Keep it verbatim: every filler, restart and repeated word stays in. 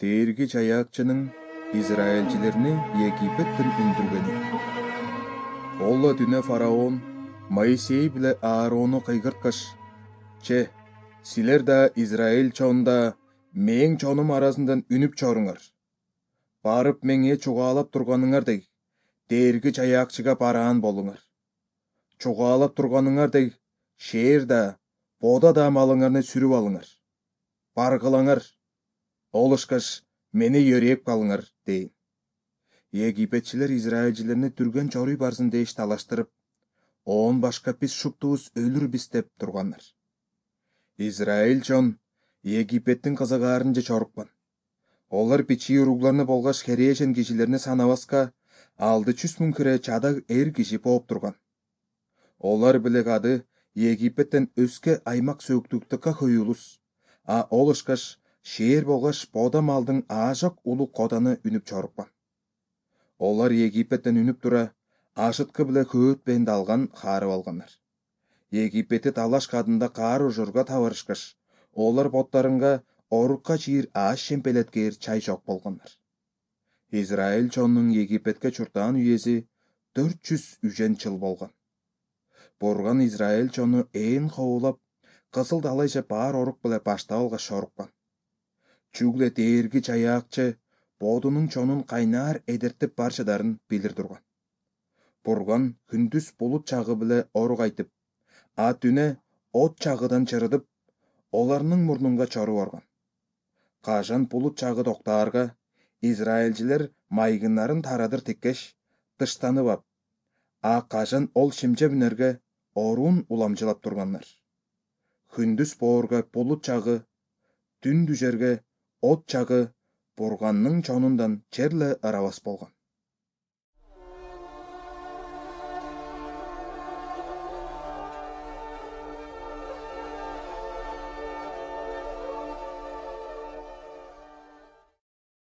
Терги чаякчының Израильчилерни Египеттен үндүргени. Олла түнө фараон Моисей биле Аарону кыйгырткыч: "Че, силер да Израиль чонда мең чонум арасындан үнүп чорыңар. Барып меңе чугаалап турганыңардей, Терги чаякчыга бараан болуңар. Чугаалап турганыңардей, шээр да, бода да малыңарны сүрүп алыңар. Баргылаңар. Олышкаш мени йөреп калыңар" дейин. Египетчилер Израильчилерни түргөн чоруй барсын деш талаштырып, он башка биз шуптубуз өлүрбүз деп турганнар. Израиль чон Египеттин кызыгаарынча чоруккан. Олар бичи уругларны болгаш херешен кишилерни санабаска алты жүз миң кире чадак эр киши болуп турган. Олар биле кады Египеттен өскө аймак сөктүктүккө көйүлүс, а олышкаш шээр болгаш бода малдың аажок улуу коданы үнүп чоруккан. Олар Египеттен үнүп тура, ашыткы биле көөтпенди алган каарып алганнар. Египетти талаш кадында каар ужурга табарышкаш, олар боттарынга орукка чийир ааш шемпелеткээр чай жок болгоннар. Израиль чонунун Египетке чуртаан үйеси төрт жүз үжен чыл болгон. Бурган Израиль чону ээн кобулап, кызыл далайча баар орук биле баштап алгаш чоруккан. Чүгле Терги чаякчы бодунун чонун кайнаар эдертип барчадарын билир турган. Бурган күндүз булут чагы биле орук айтып, а түнө от чагыдан чырыдып, оларнын мурнунга чору барган. Кажан булут чагы токтаарга, Израильчилер майгыннарын тарадыр тиккеш, тыштанып ап, а кажан ол шимже бүнөргө оруун уламжылап турганнар. Күндүз боорго булут чагы, түн дүжерге от чагы Бурганның чонундан черле арабас болгон.